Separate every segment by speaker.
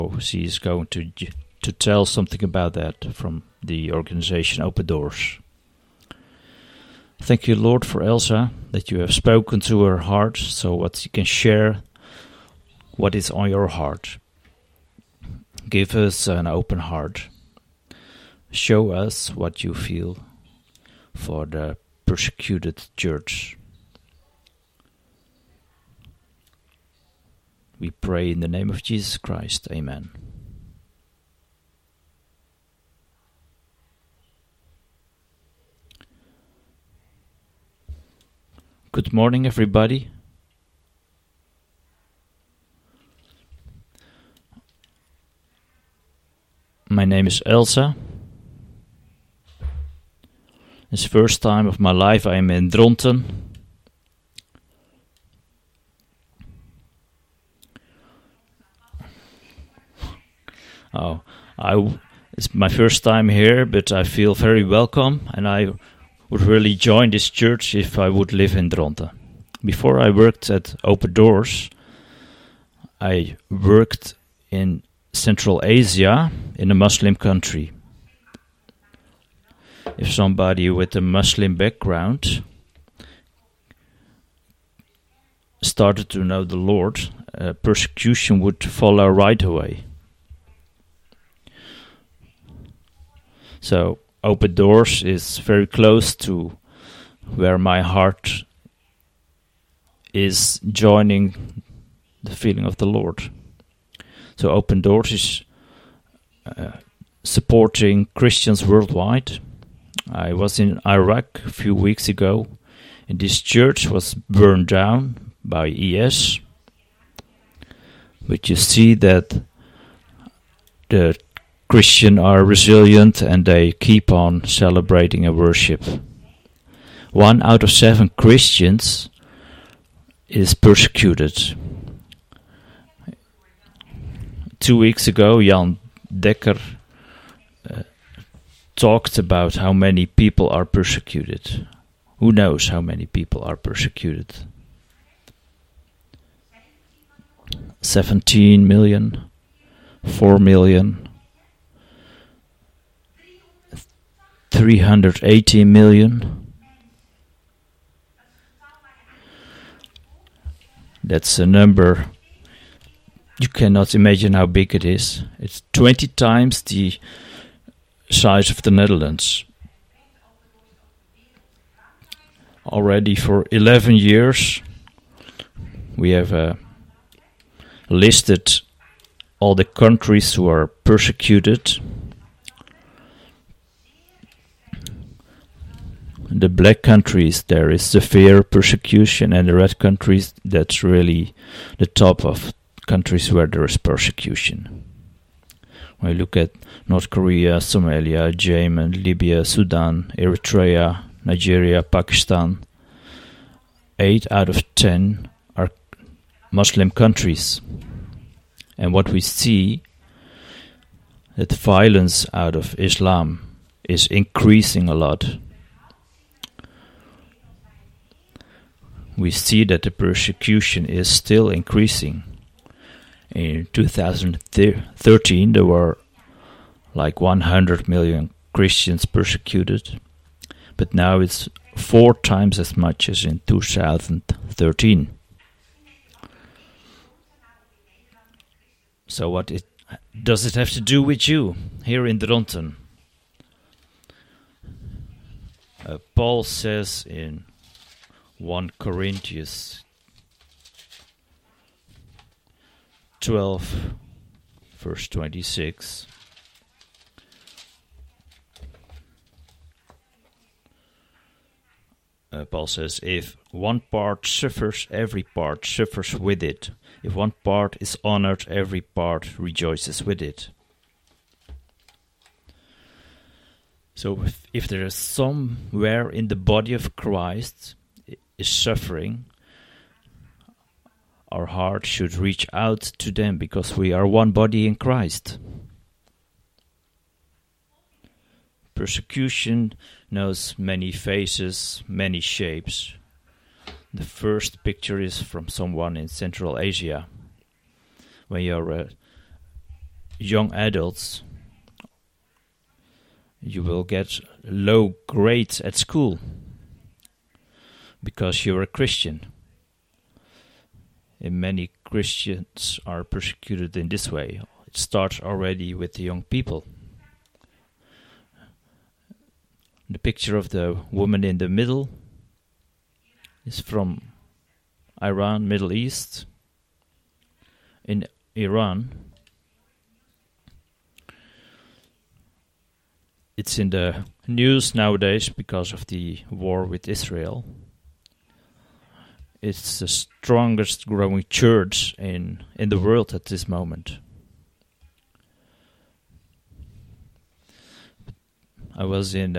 Speaker 1: She is going to tell something about that from the organization Open Doors. Thank you, Lord, for Elsa, that you have spoken to her heart, so what you can share what is on your heart. Give us an open heart. Show us what you feel for the persecuted church. We pray in the name of Jesus Christ. Amen. Good morning, everybody. My name is Elsa. It's the first time of my life I am in Dronten. It's my first time here, but I feel very welcome, and I would really join this church if I would live in Dronten. Before I worked at Open Doors, I worked in Central Asia in a Muslim country. If somebody with a Muslim background started to know the Lord, persecution would follow right away. So Open Doors is very close to where my heart is joining the feeling of the Lord. So Open Doors is supporting Christians worldwide. I was in Iraq a few weeks ago, and this church was burned down by IS. But you see that the Christians are resilient and they keep on celebrating and worship. 1 out of 7 Christians is persecuted. 2 weeks ago, Jan Dekker talked about how many people are persecuted. Who knows how many people are persecuted? 17 million, 4 million, 380 million. That's a number you cannot imagine how big it is. It's 20 times the size of the Netherlands. Already for 11 years we have listed all the countries who are persecuted. The black countries, there is severe persecution, and the red countries, that's really the top of countries where there is persecution. When you look at North Korea, Somalia, Yemen, Libya, Sudan, Eritrea, Nigeria, Pakistan, 8 out of 10 are Muslim countries. And what we see, that the violence out of Islam is increasing a lot. We see that the persecution is still increasing. In 2013, there were like 100 million Christians persecuted, but now it's 4 times as much as in 2013. So what does it have to do with you here in Dronten? Paul says in 1 Corinthians 12, verse 26. Paul says, if one part suffers, every part suffers with it. If one part is honored, every part rejoices with it. So if there is somewhere in the body of Christ is suffering, our heart should reach out to them, because we are one body in Christ. Persecution knows many faces, many shapes. The first picture is from someone in Central Asia. When you're young adults, you will get low grades at school because you're a Christian. And many Christians are persecuted in this way. It starts already with the young people. The picture of the woman in the middle is from Iran, Middle East. In Iran, it's in the news nowadays because of the war with Israel. It's the strongest growing church in the world at this moment. I was in.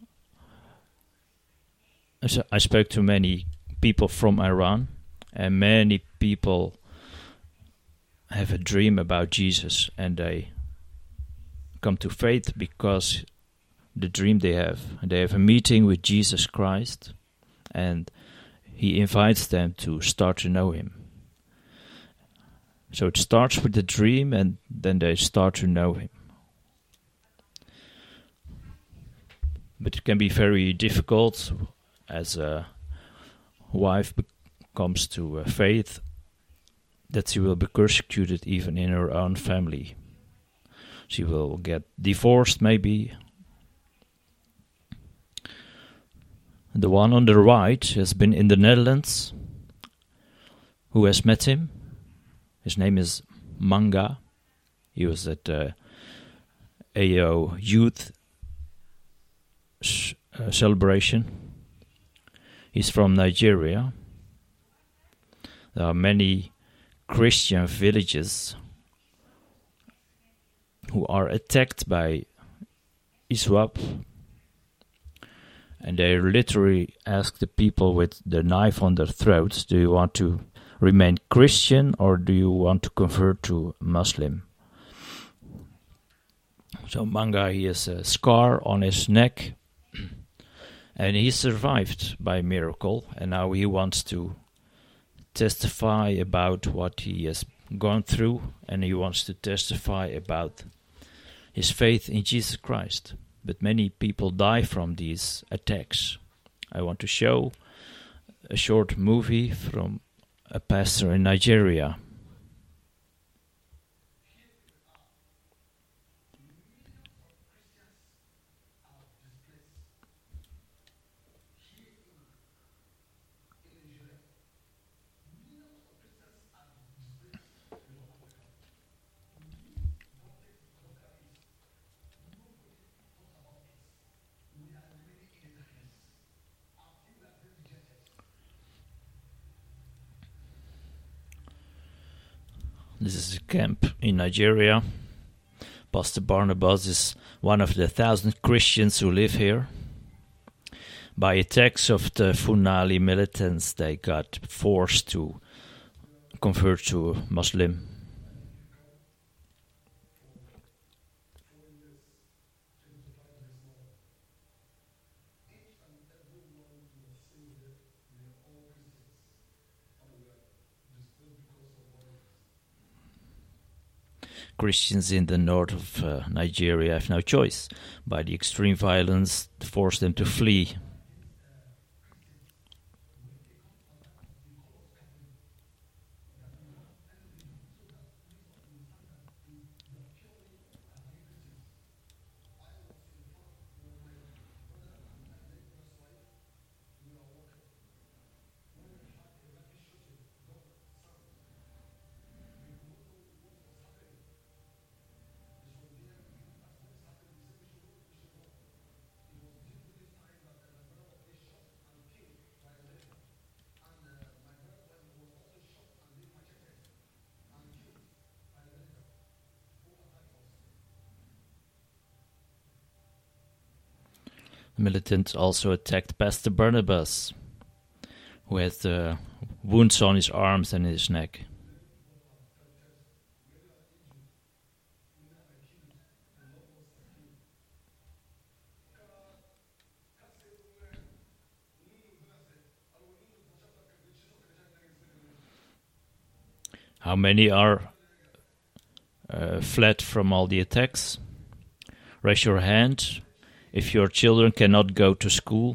Speaker 1: I spoke to many people from Iran, and many people have a dream about Jesus, and they come to faith because the dream they have a meeting with Jesus Christ, and He invites them to start to know Him. So it starts with the dream, and then they start to know Him. But it can be very difficult as a wife comes to faith that she will be persecuted even in her own family. She will get divorced maybe. The one on the right has been in the Netherlands. Who has met him? His name is Manga. He was at AO Youth celebration. He's from Nigeria. There are many Christian villages who are attacked by ISWAP, and they literally ask the people with the knife on their throats, do you want to remain Christian or do you want to convert to Muslim? So Manga, he has a scar on his neck, and he survived by miracle, and now he wants to testify about what he has gone through, and he wants to testify about his faith in Jesus Christ. But many people die from these attacks. I want to show a short movie from a pastor in Nigeria. This is a camp in Nigeria. Pastor Barnabas is one of the 1,000 Christians who live here. By attacks of the Funali militants, they got forced to convert to Muslim. Christians in the north of Nigeria have no choice. By the extreme violence, force them to flee. Militants also attacked Pastor Barnabas, who had wounds on his arms and his neck. How many are fled from all the attacks? Raise your hand if your children cannot go to school.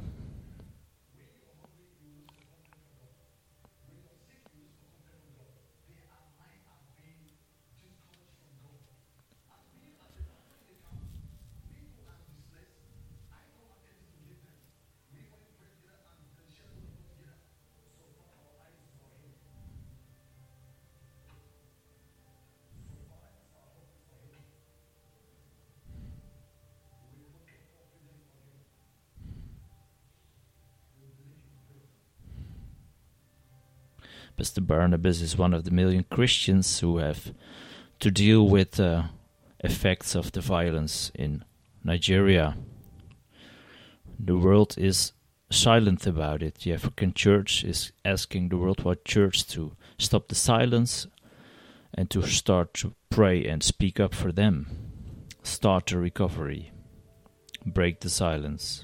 Speaker 1: Pastor Barnabas is one of the million Christians who have to deal with the effects of the violence in Nigeria. The world is silent about it. The African Church is asking the worldwide church to stop the silence and to start to pray and speak up for them. Start the recovery. Break the silence.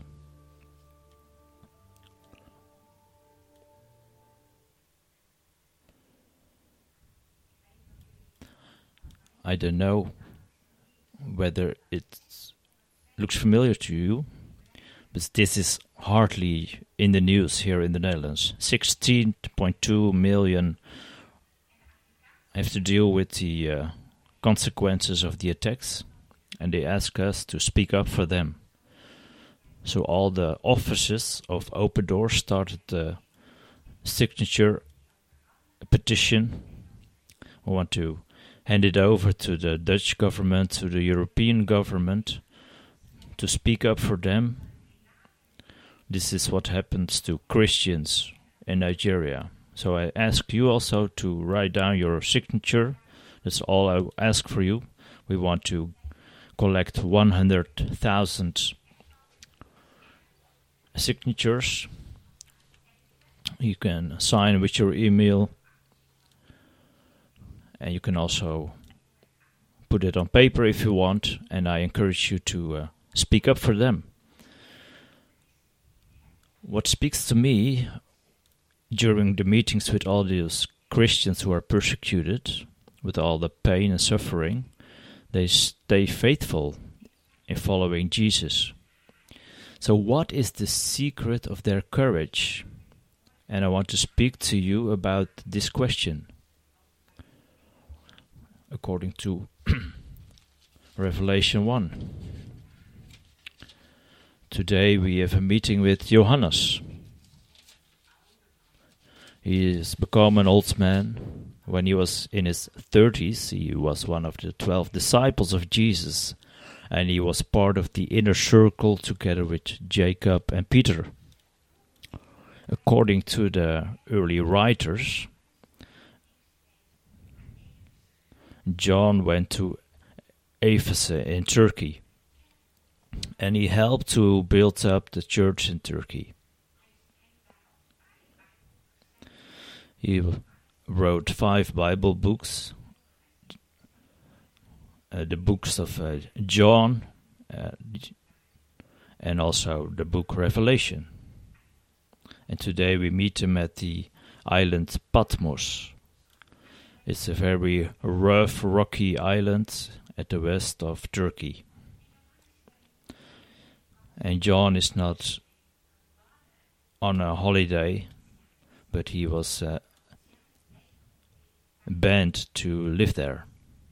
Speaker 1: I don't know whether it looks familiar to you, but this is hardly in the news here in the Netherlands. 16.2 million have to deal with the consequences of the attacks, and they ask us to speak up for them. So all the offices of Open Doors started the signature petition. We want to hand it over to the Dutch government, to the European government, to speak up for them. This is what happens to Christians in Nigeria. So I ask you also to write down your signature. That's all I ask for you. We want to collect 100,000 signatures. You can sign with your email. And you can also put it on paper if you want, and I encourage you to speak up for them. What speaks to me during the meetings with all these Christians who are persecuted, with all the pain and suffering, they stay faithful in following Jesus. So what is the secret of their courage? And I want to speak to you about this question. According to Revelation 1. Today we have a meeting with Johannes. He has become an old man. When he was in his 30s, he was one of the 12 disciples of Jesus, and he was part of the inner circle together with Jacob and Peter. According to the early writers, John went to Ephesus in Turkey, and he helped to build up the church in Turkey. He wrote 5 Bible books, the books of John, and also the book Revelation. And today we meet him at the island Patmos. It's a very rough, rocky island at the west of Turkey. And John is not on a holiday, but he was banned to live there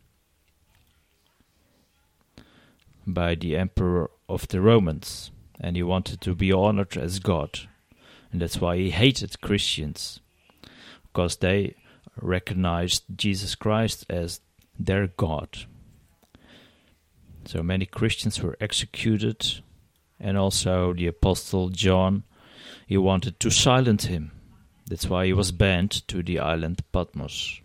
Speaker 1: by the emperor of the Romans, and he wanted to be honored as God. And that's why he hated Christians, because they recognized Jesus Christ as their God. So many Christians were executed, and also the Apostle John, he wanted to silence him. That's why he was banned to the island Patmos.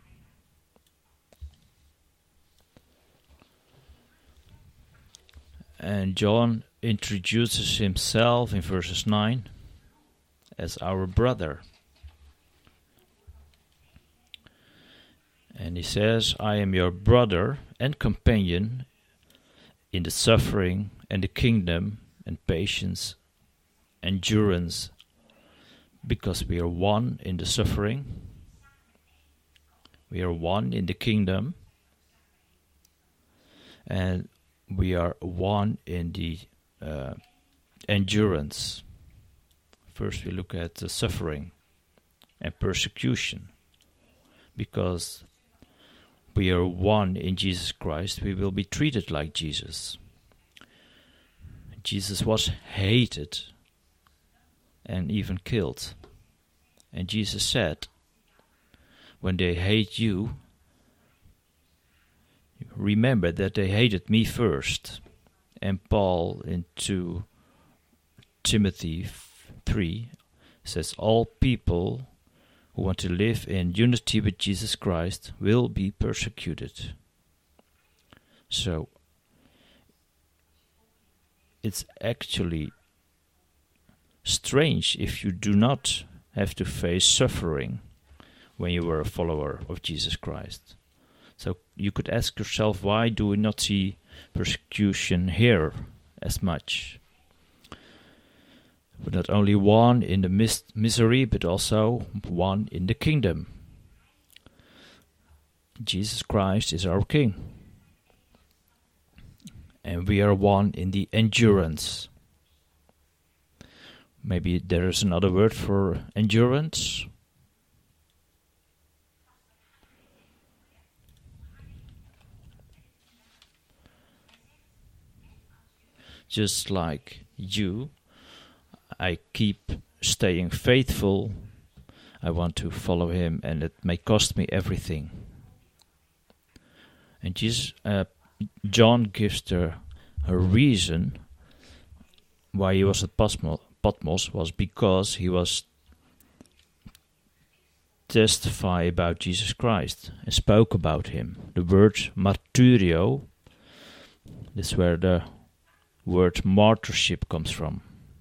Speaker 1: And John introduces himself in verses 9 as our brother. And he says, I am your brother and companion in the suffering and the kingdom and patience, endurance, because we are one in the suffering, we are one in the kingdom, and we are one in the endurance. First we look at the suffering and persecution. Because we are one in Jesus Christ, we will be treated like Jesus. Jesus was hated and even killed. And Jesus said, when they hate you, remember that they hated me first. And Paul in 2 Timothy 3 says, all people who want to live in unity with Jesus Christ will be persecuted. So, it's actually strange if you do not have to face suffering when you were a follower of Jesus Christ. So you could ask yourself, why do we not see persecution here as much? But not only one in the misery, but also one in the kingdom. Jesus Christ is our King. And we are one in the endurance. Maybe there is another word for endurance. Just like you, I keep staying faithful. I want to follow him, and it may cost me everything. And John gives a reason why he was at Patmos was because he was testify about Jesus Christ and spoke about him. The word martyrio, this is where the word martyrship comes from.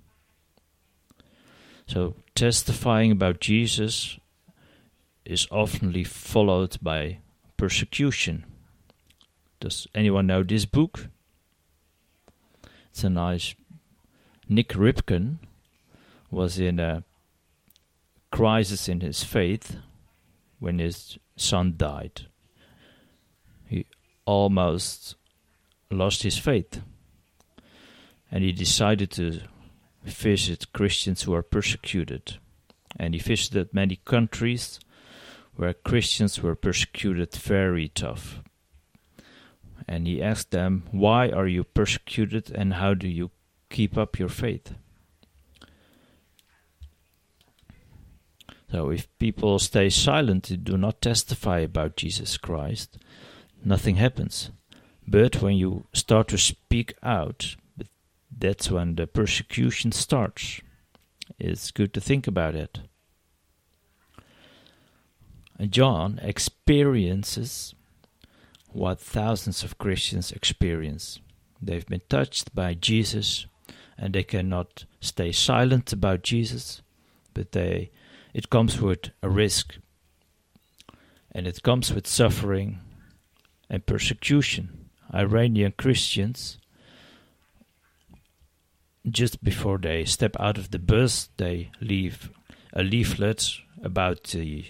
Speaker 1: So testifying about Jesus is often followed by persecution. Does anyone know this book? It's a nice... Nick Ripken was in a crisis in his faith when his son died. He almost lost his faith. And he decided to visit Christians who are persecuted. And he visited many countries where Christians were persecuted very tough. And he asked them, why are you persecuted and how do you keep up your faith? So if people stay silent and do not testify about Jesus Christ, nothing happens. But when you start to speak out, that's when the persecution starts. It's good to think about it. And John experiences what thousands of Christians experience. They've been touched by Jesus, and they cannot stay silent about Jesus, but it comes with a risk, and it comes with suffering and persecution. Iranian Christians, just before they step out of the bus, they leave a leaflet about the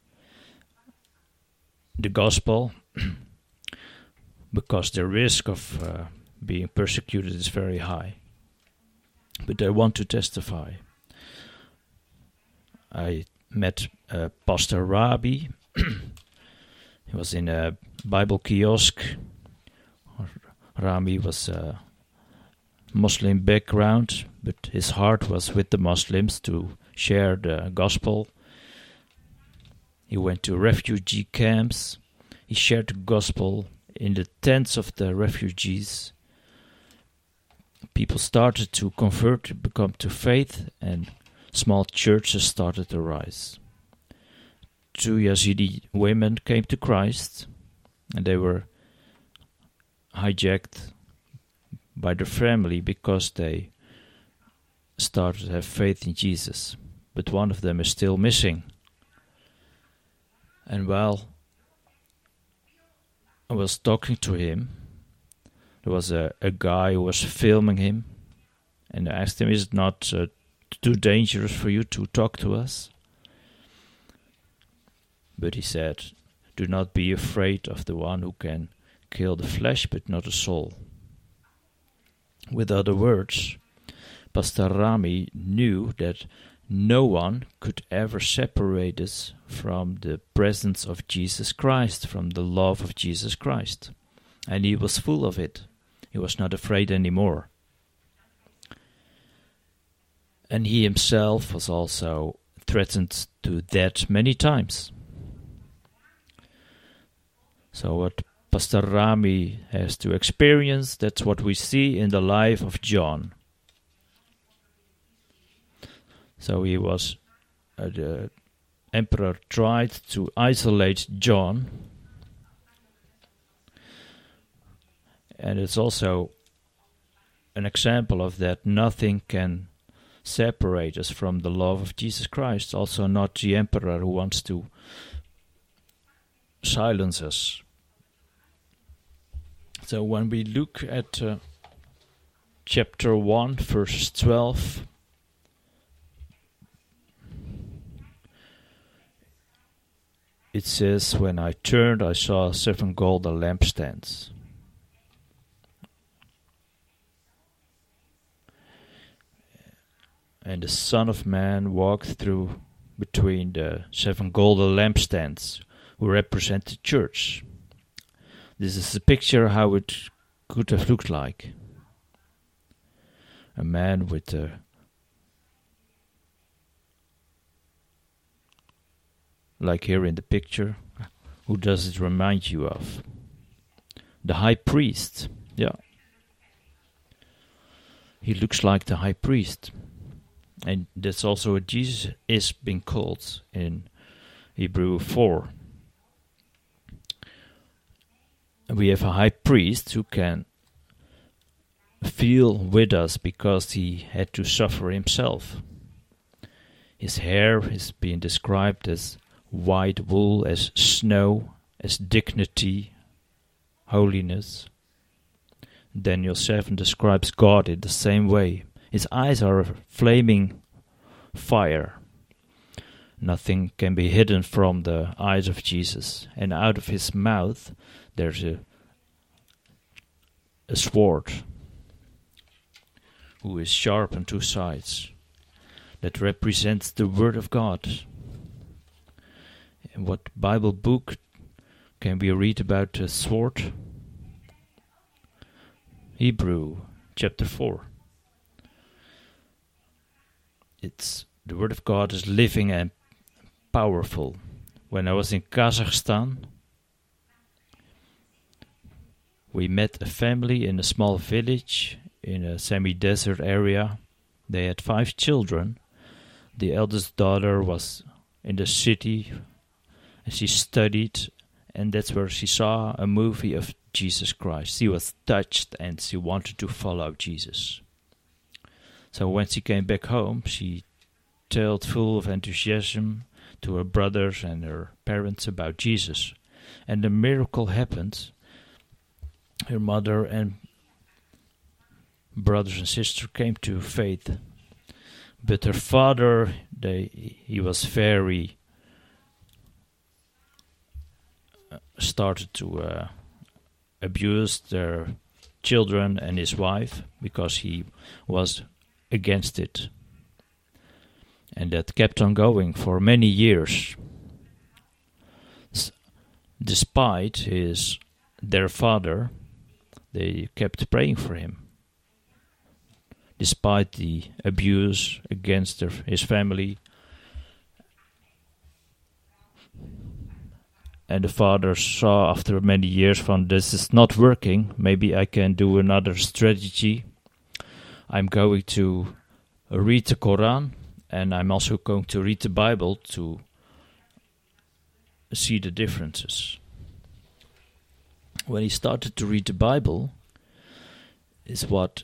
Speaker 1: gospel, because the risk of being persecuted is very high. But they want to testify. I met Pastor Rabi. He was in a Bible kiosk. Rami was a Muslim background, but his heart was with the Muslims to share the gospel. He went to refugee camps. He shared the gospel in the tents of the refugees. People started to convert, to become to faith, and small churches started to rise. 2 Yazidi women came to Christ, and they were hijacked by their family because they started to have faith in Jesus. But one of them is still missing. And while I was talking to him, there was a guy who was filming him, and I asked him, is it not too dangerous for you to talk to us? But he said, do not be afraid of the one who can kill the flesh but not the soul. With other words, Pastor Rami knew that no one could ever separate us from the presence of Jesus Christ, from the love of Jesus Christ. And he was full of it. He was not afraid anymore. And he himself was also threatened to death many times. So what Pastor Rami has to experience, that's what we see in the life of John. So the emperor tried to isolate John. And it's also an example of that. Nothing can separate us from the love of Jesus Christ. Also not the emperor who wants to silence us. So when we look at chapter 1, verse 12, it says, "When I turned, I saw 7 golden lampstands. And the Son of Man walked through between the 7 golden lampstands, who represent the church." This is a picture how it could have looked like. A man with like here in the picture, who does it remind you of? The high priest, yeah. He looks like the high priest. And that's also what Jesus is being called in Hebrew 4. We have a high priest who can feel with us because he had to suffer himself. His hair is being described as white wool, as snow, as dignity, holiness. Daniel 7 describes God in the same way. His eyes are a flaming fire. Nothing can be hidden from the eyes of Jesus. And out of his mouth there's a sword who is sharp on 2 sides. That represents the Word of God. And what Bible book can we read about the sword? Hebrew chapter 4. It's the Word of God is living and powerful. When I was in Kazakhstan, we met a family in a small village in a semi-desert area. They had 5 children. The eldest daughter was in the city and she studied, and that's where she saw a movie of Jesus Christ. She was touched and she wanted to follow Jesus. So when she came back home, she told full of enthusiasm to her brothers and her parents about Jesus. And the miracle happened. Her mother and brothers and sisters came to faith. But her father, he was very started to abuse their children and his wife because he was against it. And that kept on going for many years. Despite their father, they kept praying for him. Despite the abuse against his family. And the father saw after many years from this is not working. Maybe I can do another strategy. I'm going to read the Quran, and I'm also going to read the Bible to see the differences. When he started to read the Bible, is what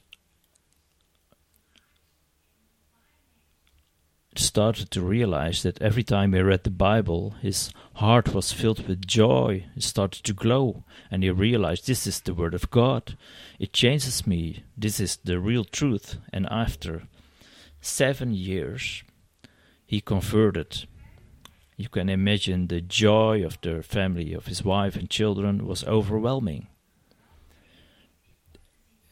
Speaker 1: started to realize that every time he read the Bible, his heart was filled with joy. It started to glow, and he realized this is the Word of God. It changes me. This is the real truth. And after 7 years, he converted. You can imagine the joy of the family, of his wife and children, was overwhelming.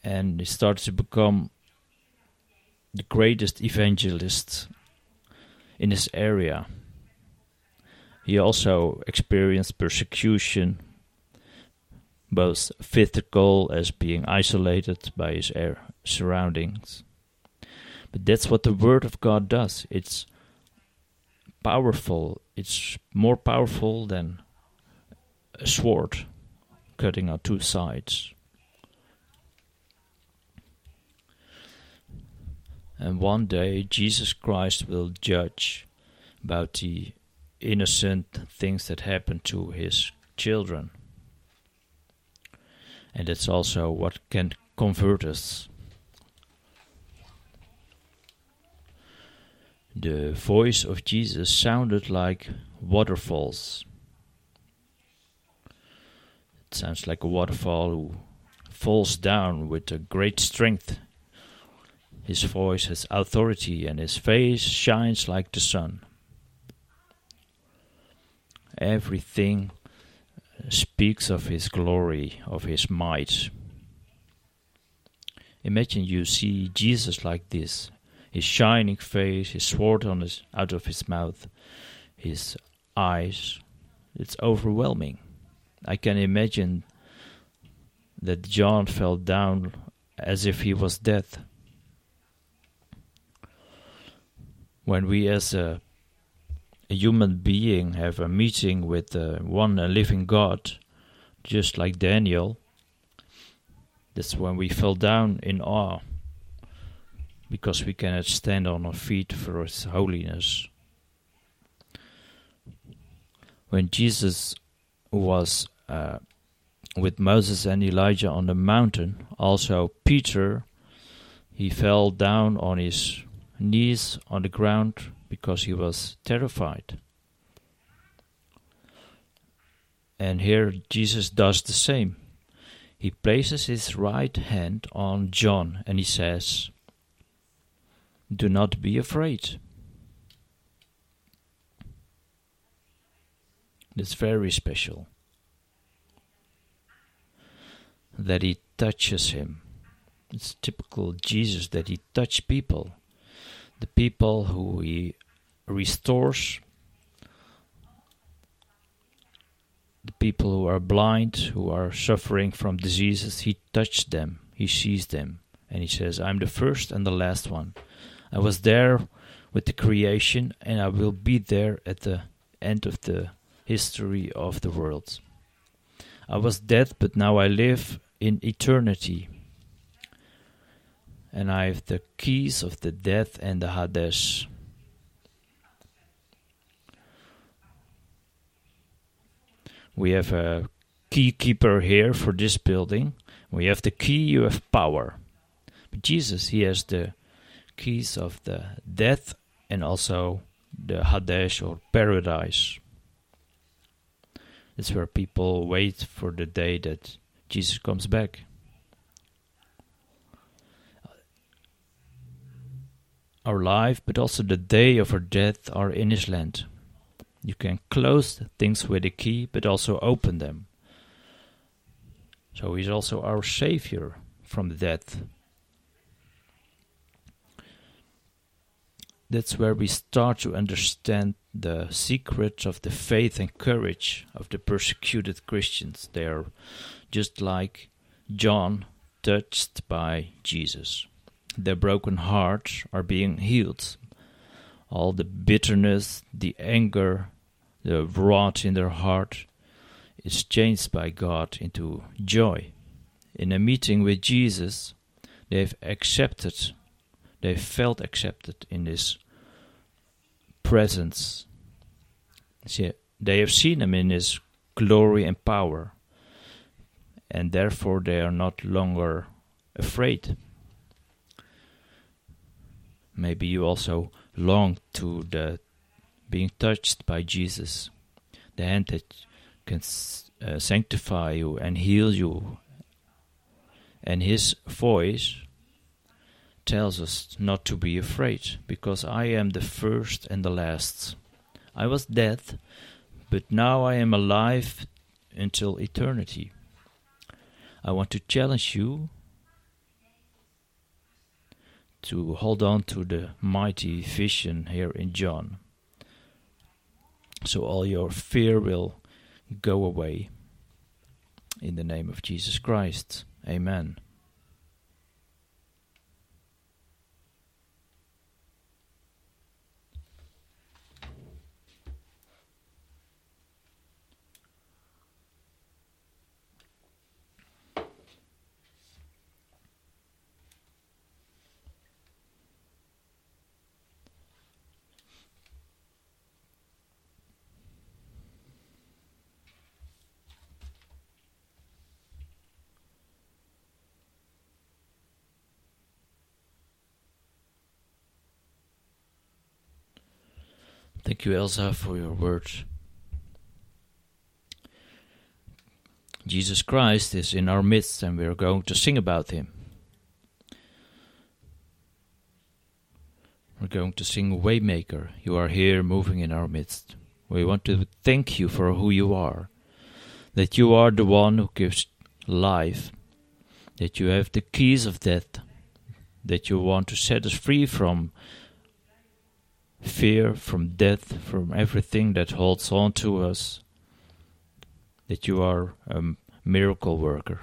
Speaker 1: and he started to become the greatest evangelist in his area. He also experienced persecution, both physical as being isolated by his surroundings. But that's what the Word of God does. It's powerful. It's more powerful than a sword cutting on two sides. And one day Jesus Christ will judge about the innocent things that happen to his children. And that's also what can convert us. The voice of Jesus sounded like waterfalls. It sounds like a waterfall who falls down with a great strength. His voice has authority and his face shines like the sun. Everything speaks of his glory, of his might. Imagine you see Jesus like this. His shining face, his sword out of his mouth, his eyes. It's overwhelming. I can imagine that John fell down as if he was dead. When we as a human being have a meeting with one living God, just like Daniel, that's when we fell down in awe, because we cannot stand on our feet for his holiness. When Jesus was with Moses and Elijah on the mountain, also Peter, he fell down on his knees on the ground because he was terrified. And here Jesus does the same. He places his right hand on John and he says, "Do not be afraid." That's very special. That he touches him. It's typical Jesus that he touches people. The people who he restores, the people who are blind, who are suffering from diseases, he touched them, he sees them, and he says, "I'm the first and the last one. I was there with the creation, and I will be there at the end of the history of the world. I was dead, but now I live in eternity. And I have the keys of the death and the Hades." We have a key keeper here for this building. We have the key, you have power. But Jesus, he has the keys of the death and also the Hades or paradise. That's where people wait for the day that Jesus comes back. Our life, but also the day of our death, are in his land. You can close things with a key, but also open them. So he's also our Savior from death. That's where we start to understand the secret of the faith and courage of the persecuted Christians. They are just like John, touched by Jesus. Their broken hearts are being healed. All the bitterness, the anger, the wrath in their heart is changed by God into joy. In a meeting with Jesus, they've felt accepted in his presence. See, they have seen him in his glory and power, and therefore they are not longer afraid. Maybe you also long to the being touched by Jesus, the hand that can sanctify you and heal you. And his voice tells us not to be afraid, because I am the first and the last. I was dead, but now I am alive until eternity. I want to challenge you to hold on to the mighty vision here in John. So all your fear will go away. In the name of Jesus Christ. Amen. Thank you, Elsa, for your words. Jesus Christ is in our midst, and we are going to sing about him. We're going to sing Waymaker. You are here moving in our midst. We want to thank you for who you are, that you are the one who gives life, that you have the keys of death, that you want to set us free from fear, from death, from everything that holds on to us, that you are a miracle worker.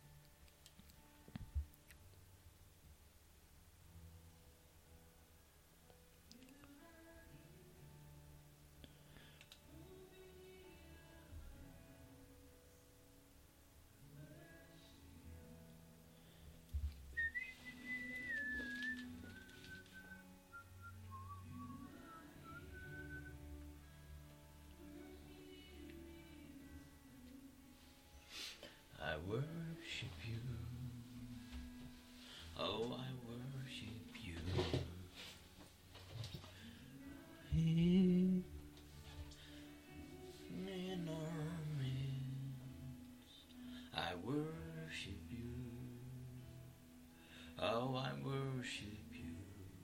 Speaker 1: I worship you, oh I worship you, in our midst. I worship you, oh I worship you,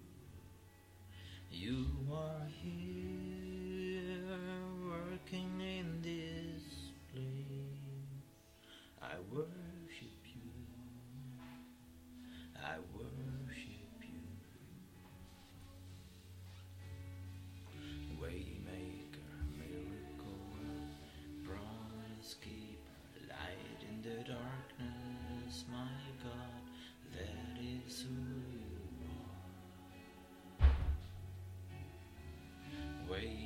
Speaker 1: you are here working in this place. I worship you, I worship you. Waymaker, miracle, promise keeper, light in the darkness, my God, that is who you are. Waymaker,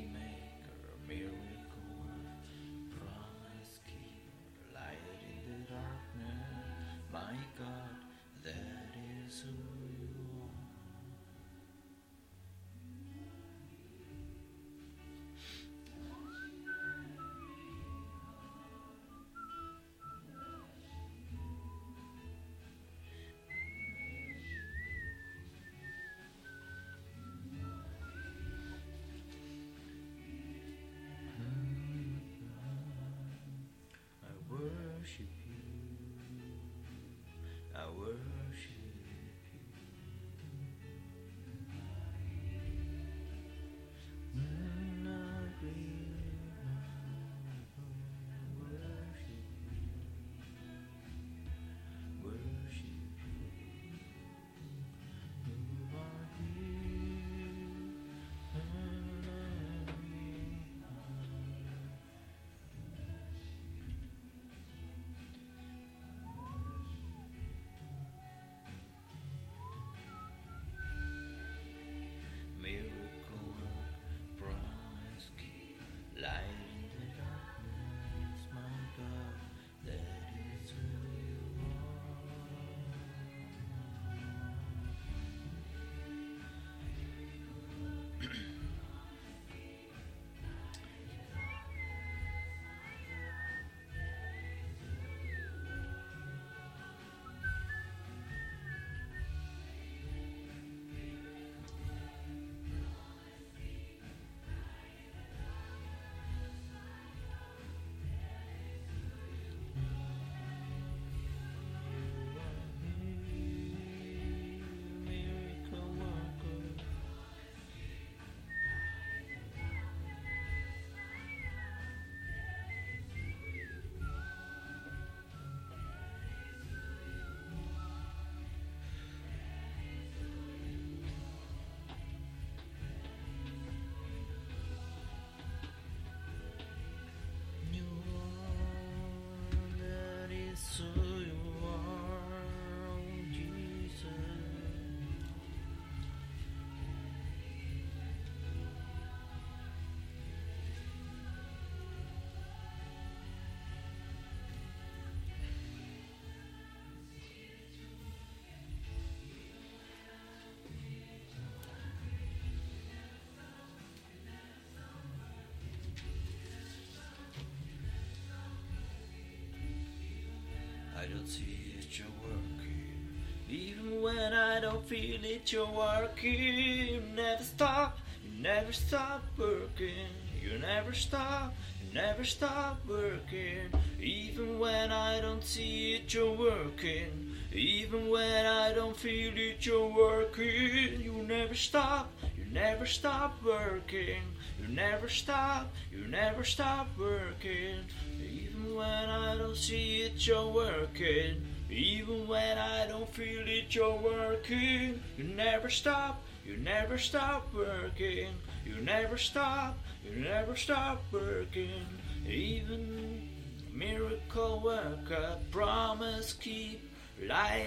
Speaker 1: don't see it, you're working. Even when I don't feel it, you're working. You never stop working. You never stop working. Even when I don't see it, you're working. Even when I don't feel it, you're working. You never stop working. You never stop working. Even when I don't see it, you're working. Even when I don't feel it, you're working. You never stop working. You never stop working. Even miracle worker, promise keep, lie